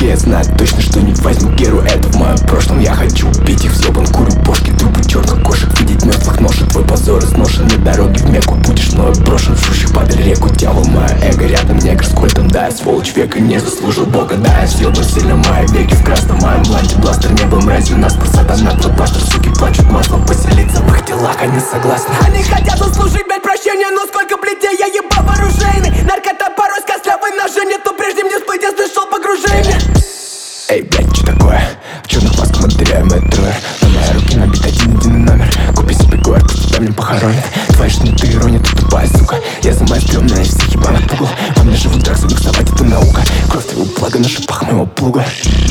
я знаю точно, что не возьму Геру. Это в моем прошлом, я хочу пить их съебан. Курю бошки, трупы черных кошек, видеть мертвых ношек. Твой позор изношен, нет дороги в Мекку. Будешь мною брошен в шущих падаль реку. Дьявол, мое эго рядом, негр с кольтом. Да, я сволочь века, не заслужил бога. Да, я съебан сильно, мои веки в красном моем бланте. Бластер не был мразью, нас сатана. Твой пастор, суки, плачут маслом. Поселиться в их делах, они согласны. Они хотят заслужить, блять, прощения, но сколько плетей я ебал вооружейный. Наркота порой с костлявой ножи, нет, то прежде мне сплыть, я слышал погружение. Эй, блядь, что такое? В черных масках мы теряем метро. На моей руке набит один номер. Купи себе город, тебя мне похоронят. Твои шниты ирония, ты тупая, сука. Я самая стрёмная из всех ебаных пугал. Во мне живут драк, забуксовать, это наука. Кровь твоего блага на шипах моего плуга.